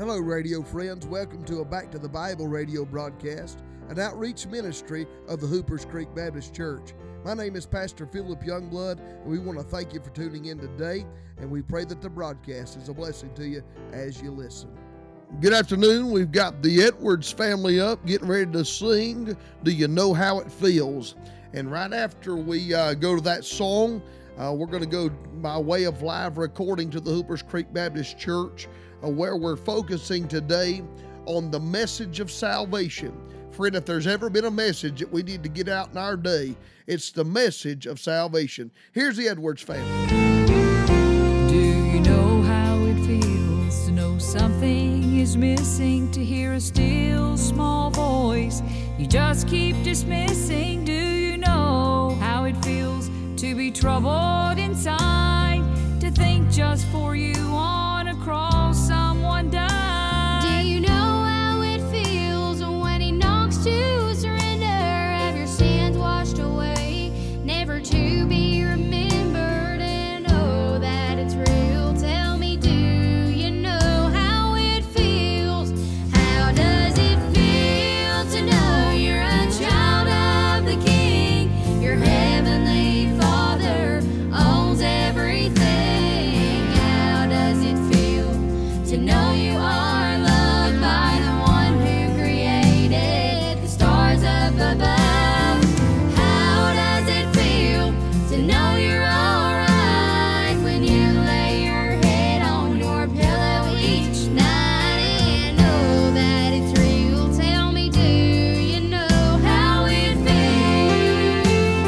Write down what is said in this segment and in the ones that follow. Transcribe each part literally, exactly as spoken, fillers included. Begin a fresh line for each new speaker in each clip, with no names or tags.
Hello, radio friends. Welcome to a Back to the Bible radio broadcast, an outreach ministry of the Hoopers Creek Baptist Church. My name is Pastor Philip Youngblood, and we want to thank you for tuning in today, and we pray that the broadcast is a blessing to you as you listen. Good afternoon. We've got the Edwards family up, getting ready to sing, Do You Know How It Feels? And right after we uh, go to that song, uh, we're going to go by way of live recording to the Hoopers Creek Baptist Church, uh, where we're focusing today on the message of salvation. Friend, if there's ever been a message that we need to get out in our day, it's the message of salvation. Here's the Edwards family.
Do you know how it feels to know something is missing, to hear a still small voice you just keep dismissing? Do you know how it feels to be troubled inside, to think just for you on a cross someone died?
Do you know how it feels when he knocks to surrender, have your sins washed away, never to be remembered, and oh that it's real? Tell me, do you know how it feels? How does it feel to know you're a child of the King? Your heavenly Father owns everything. How does it feel to know you are loved by the one who created the stars up above? How does it feel to know you're alright when you lay your head on your pillow each night and know that it's real? Tell me, do you know how it feels?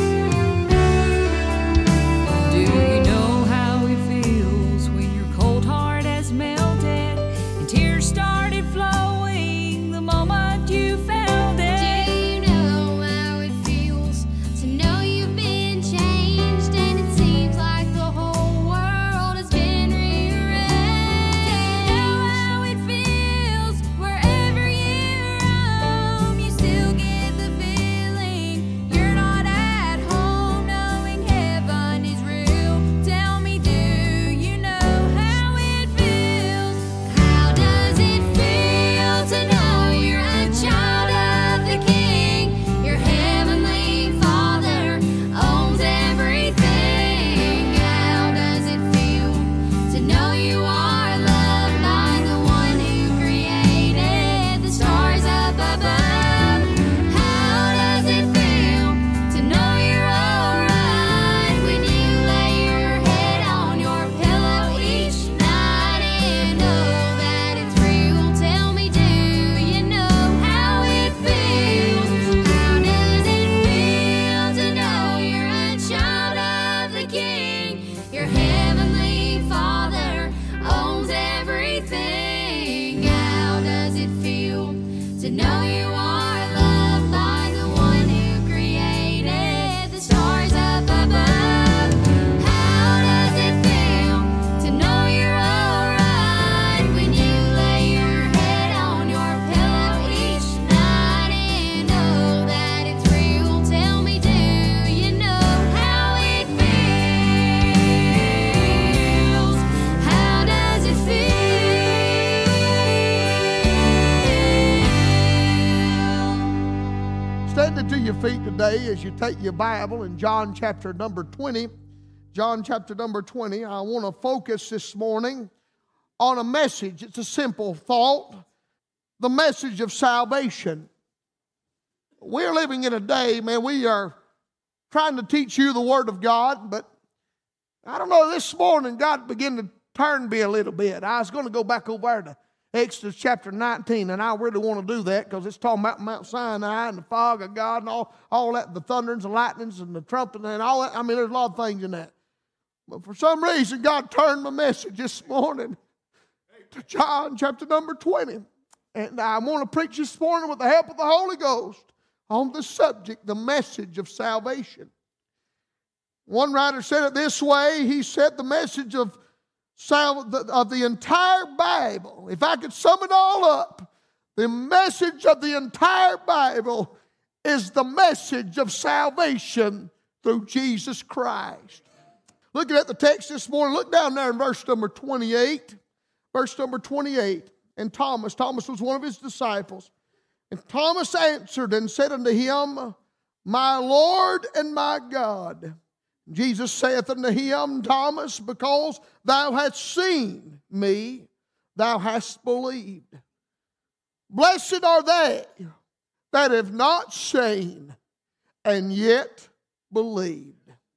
Do you know how it feels when your cold heart has melted and tears started flowing the moment you felt it?
Do you know how it feels to know you've been changed and it seems like the whole world has been rearranged? Do you know how it feels wherever you roam, you still get the feeling you're not at home, knowing heaven is real? Tell me, do you know how it feels? How does it feel to know you're a child of the King? Your heavenly Father owns everything. How does it feel to know you are loved by the one who created the stars up above? How does it feel to know you're alright when you lay your head on your pillow each night and know that it's real? Tell me, do you know how it feels? How does it feel to know you're a child of the King? Your heavenly Father owns everything. How does it feel to know you are loved by the one who created the stars up above? How does it feel to know you're alright when you lay your head on your pillow each night and know that it's real? Tell me, do you know how it feels? How does it feel?
Standing to your feet today as you take your Bible in John chapter number twenty. John chapter number twenty. I want to focus this morning on a message. It's a simple thought. The message of salvation. We're living in a day, man, we are trying to teach you the Word of God, but I don't know, this morning God began to turn me a little bit. I was going to go back over there to Exodus chapter nineteen, and I really want to do that because it's talking about Mount Sinai and the fog of God and all, all that, the thunderings and lightnings and the trumpet and all that. I mean, there's a lot of things in that. But for some reason, God turned my message this morning to John chapter number twenty. And I want to preach this morning with the help of the Holy Ghost on the subject, the message of salvation. One writer said it this way. He said the message of sal- the, of the entire Bible, if I could sum it all up, the message of the entire Bible is the message of salvation through Jesus Christ. Looking at the text this morning, look down there in verse number twenty-eight. Verse number twenty-eight. and Thomas. Thomas was one of his disciples. And Thomas answered and said unto him, My Lord and my God. Jesus saith unto him, Thomas, because thou hast seen me, thou hast believed. Blessed are they that have not seen and yet believed.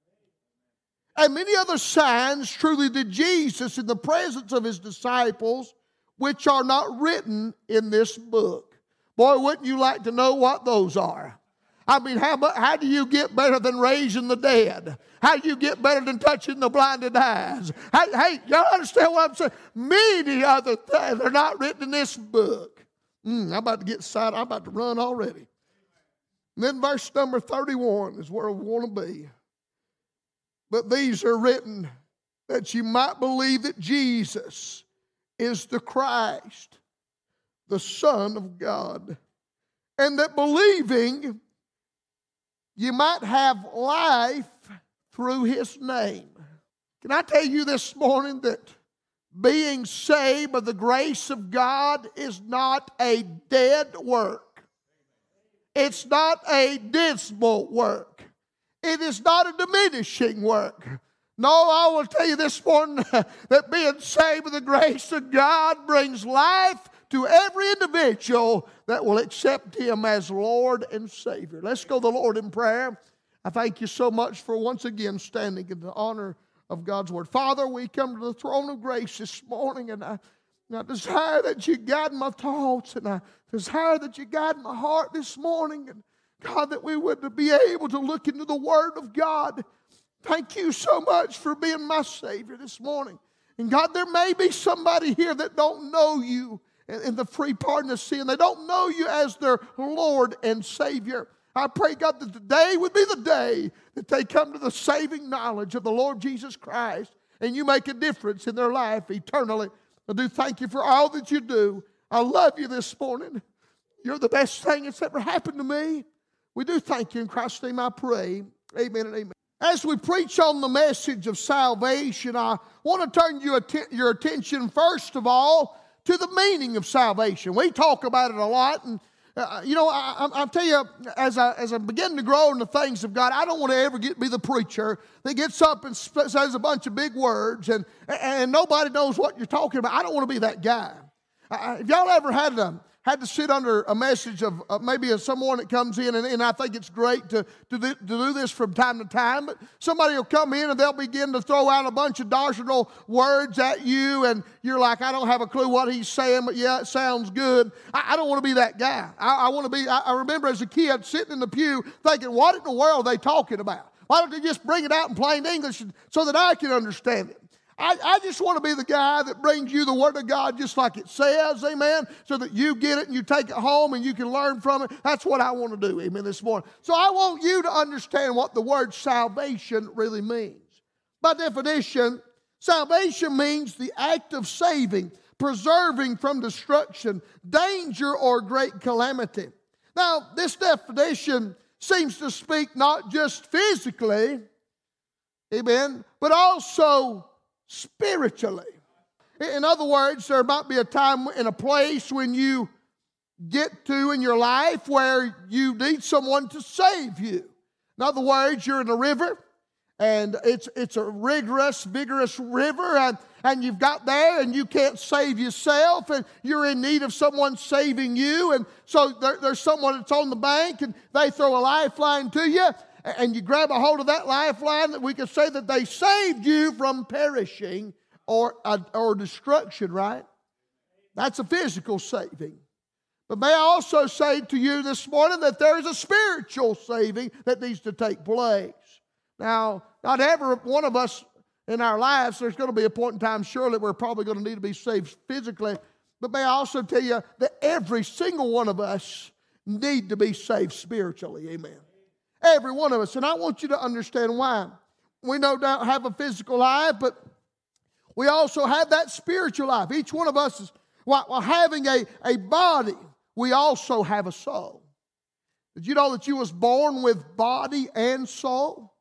And many other signs truly did Jesus in the presence of his disciples, which are not written in this book. Boy, wouldn't you like to know what those are? I mean, how, how do you get better than raising the dead? How do you get better than touching the blinded eyes? Hey, hey, y'all understand what I'm saying? Many other things are not written in this book. Mm, I'm about to get excited. I'm about to run already. And then verse number thirty-one is where we want to be. But these are written that you might believe that Jesus is the Christ, the Son of God, and that believing you might have life through his name. Can I tell you this morning that being saved by the grace of God is not a dead work. It's not a dismal work. It is not a diminishing work. No, I will tell you this morning that being saved by the grace of God brings life to every individual that will accept him as Lord and Savior. Let's go to the Lord in prayer. I thank you so much for once again standing in the honor of God's Word. Father, we come to the throne of grace this morning, and I, and I desire that you guide my thoughts, and I desire that you guide my heart this morning, and God, that we would be able to look into the Word of God. Thank you so much for being my Savior this morning. And God, there may be somebody here that don't know you in the free pardon of sin. They don't know you as their Lord and Savior. I pray, God, that today would be the day that they come to the saving knowledge of the Lord Jesus Christ, and you make a difference in their life eternally. I do thank you for all that you do. I love you this morning. You're the best thing that's ever happened to me. We do thank you. In Christ's name I pray. Amen and amen. As we preach on the message of salvation, I want to turn you atten- your attention first of all to the meaning of salvation. We talk about it a lot, and uh, you know, I, I, I'll tell you, as I as I begin to grow in the things of God, I don't want to ever get be the preacher that gets up and sp- says a bunch of big words, and and nobody knows what you're talking about. I don't want to be that guy. Uh, if y'all ever had a had to sit under a message of uh, maybe of someone that comes in, and, and I think it's great to, to, do, to do this from time to time, but somebody will come in and they'll begin to throw out a bunch of doctrinal words at you, and you're like, I don't have a clue what he's saying, but yeah, it sounds good. I, I don't want to be that guy. I, I want to be, I, I remember as a kid sitting in the pew thinking, what in the world are they talking about? Why don't they just bring it out in plain English so that I can understand it? I, I just want to be the guy that brings you the Word of God just like it says, amen, so that you get it and you take it home and you can learn from it. That's what I want to do, amen, this morning. So I want you to understand what the word salvation really means. By definition, salvation means the act of saving, preserving from destruction, danger, or great calamity. Now, this definition seems to speak not just physically, amen, but also spiritually. In other words, there might be a time and a place when you get to in your life where you need someone to save you. In other words, you're in a river, and it's it's a rigorous, vigorous river, and, and you've got there, and you can't save yourself, and you're in need of someone saving you, and so there, there's someone that's on the bank, and they throw a lifeline to you, and you grab a hold of that lifeline, that we can say that they saved you from perishing or, uh, or destruction, right? That's a physical saving. But may I also say to you this morning that there is a spiritual saving that needs to take place. Now, not every one of us in our lives, there's going to be a point in time, surely, we're probably going to need to be saved physically. But may I also tell you that every single one of us need to be saved spiritually. Amen. Every one of us. And I want you to understand why. We no doubt have a physical life, but we also have that spiritual life. Each one of us is, while, while having a, a body, we also have a soul. Did you know that you was born with body and soul?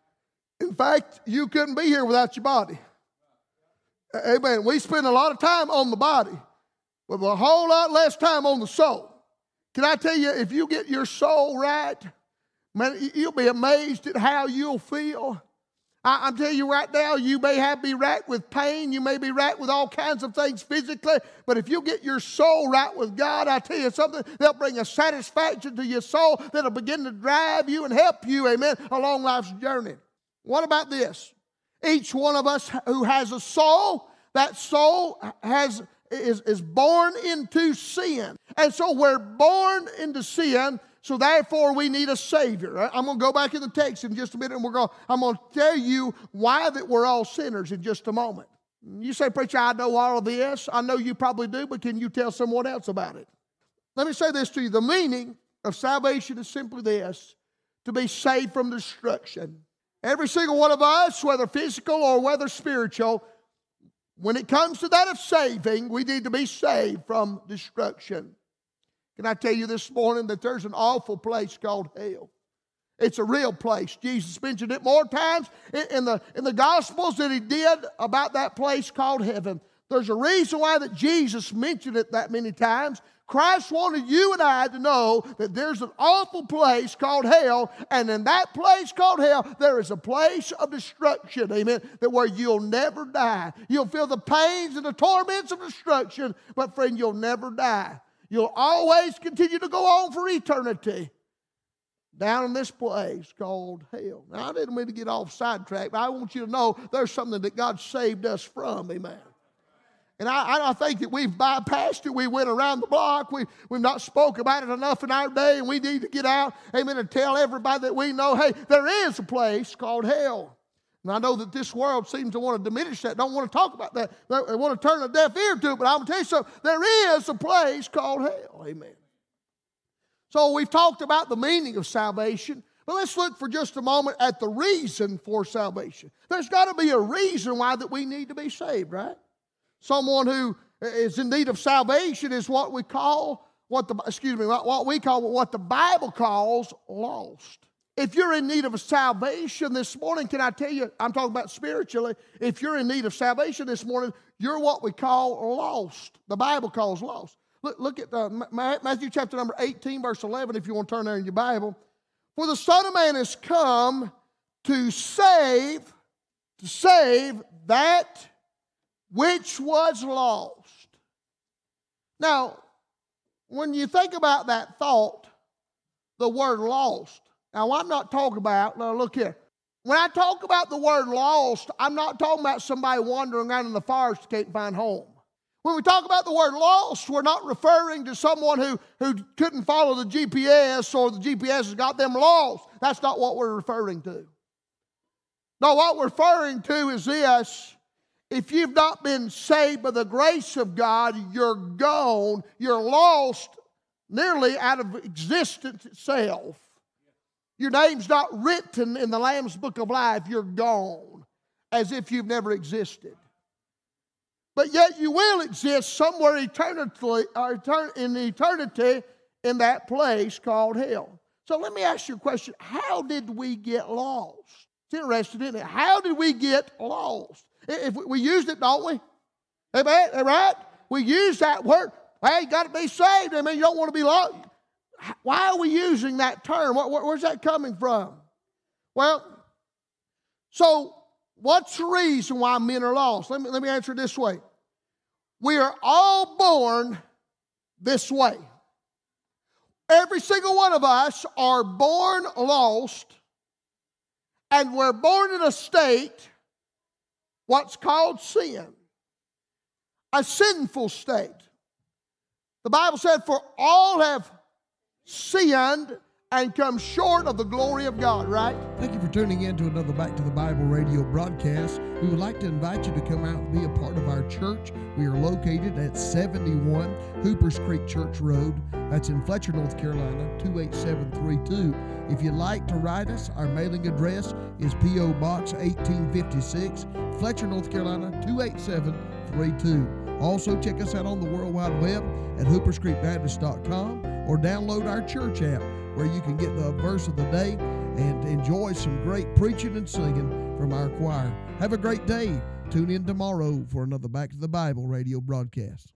In fact, you couldn't be here without your body. Amen. We spend a lot of time on the body, with a whole lot less time on the soul. Can I tell you, if you get your soul right, man, you'll be amazed at how you'll feel. I, I'm telling you right now, you may have be racked with pain. You may be racked with all kinds of things physically. But if you get your soul right with God, I tell you something, they'll bring a satisfaction to your soul that'll begin to drive you and help you, amen, along life's journey. What about this? Each one of us who has a soul, that soul has is, is born into sin. And so we're born into sin. So therefore, we need a Savior. I'm going to go back in the text in just a minute, and we're going. I'm going to tell you why that we're all sinners in just a moment. You say, preacher, I know all of this. I know you probably do, but can you tell someone else about it? Let me say this to you. The meaning of salvation is simply this: to be saved from destruction. Every single one of us, whether physical or whether spiritual, when it comes to that of saving, we need to be saved from destruction. Can I tell you this morning that there's an awful place called hell? It's a real place. Jesus mentioned it more times in the, in the Gospels than he did about that place called heaven. There's a reason why that Jesus mentioned it that many times. Christ wanted you and I to know that there's an awful place called hell, and in that place called hell, there is a place of destruction, amen, that where you'll never die. You'll feel the pains and the torments of destruction, but friend, you'll never die. You'll always continue to go on for eternity down in this place called hell. Now, I didn't mean to get off sidetrack, but I want you to know there's something that God saved us from, amen. And I, I think that we've bypassed it. We went around the block. We, we've not spoke about it enough in our day, and we need to get out, amen, and tell everybody that we know, hey, there is a place called hell. And I know that this world seems to want to diminish that, don't want to talk about that. They want to turn a deaf ear to it, but I'm going to tell you something. There is a place called hell, amen. So we've talked about the meaning of salvation, but let's look for just a moment at the reason for salvation. There's got to be a reason why that we need to be saved, right? Someone who is in need of salvation is what we call, what the, excuse me, what we call, what the Bible calls lost. If you're in need of a salvation this morning, can I tell you, I'm talking about spiritually, if you're in need of salvation this morning, you're what we call lost. The Bible calls lost. Look, look at uh, Matthew chapter number eighteen, verse eleven, if you want to turn there in your Bible. For the Son of Man has come to save, to save that which was lost. Now, when you think about that thought, the word lost, now I'm not talking about, now look here, when I talk about the word lost, I'm not talking about somebody wandering around in the forest who can't find home. When we talk about the word lost, we're not referring to someone who, who couldn't follow the G P S or the G P S has got them lost. That's not what we're referring to. No, what we're referring to is this: if you've not been saved by the grace of God, you're gone, you're lost nearly out of existence itself. Your name's not written in the Lamb's Book of Life, you're gone, as if you've never existed. But yet you will exist somewhere eternally, in eternity in that place called hell. So let me ask you a question. How did we get lost? It's interesting, isn't it? How did we get lost? If we used it, don't we? Amen? Right? We use that word. Hey, you got to be saved. I mean, you don't want to be lost. Why are we using that term? Where's that coming from? Well, so what's the reason why men are lost? Let me, let me answer it this way. We are all born this way. Every single one of us are born lost, and we're born in a state, what's called sin, a sinful state. The Bible said, for all have sinned and come short of the glory of God, right?
Thank you for tuning in to another Back to the Bible radio broadcast. We would like to invite you to come out and be a part of our church. We are located at seventy-one Hoopers Creek Church Road. That's in Fletcher, North Carolina, two eight seven three two. If you'd like to write us, our mailing address is P O Box eighteen fifty-six, Fletcher, North Carolina, two eight seven three two. Also, check us out on the World Wide Web at hoopers creek baptist dot com or download our church app where you can get the verse of the day and enjoy some great preaching and singing from our choir. Have a great day. Tune in tomorrow for another Back to the Bible radio broadcast.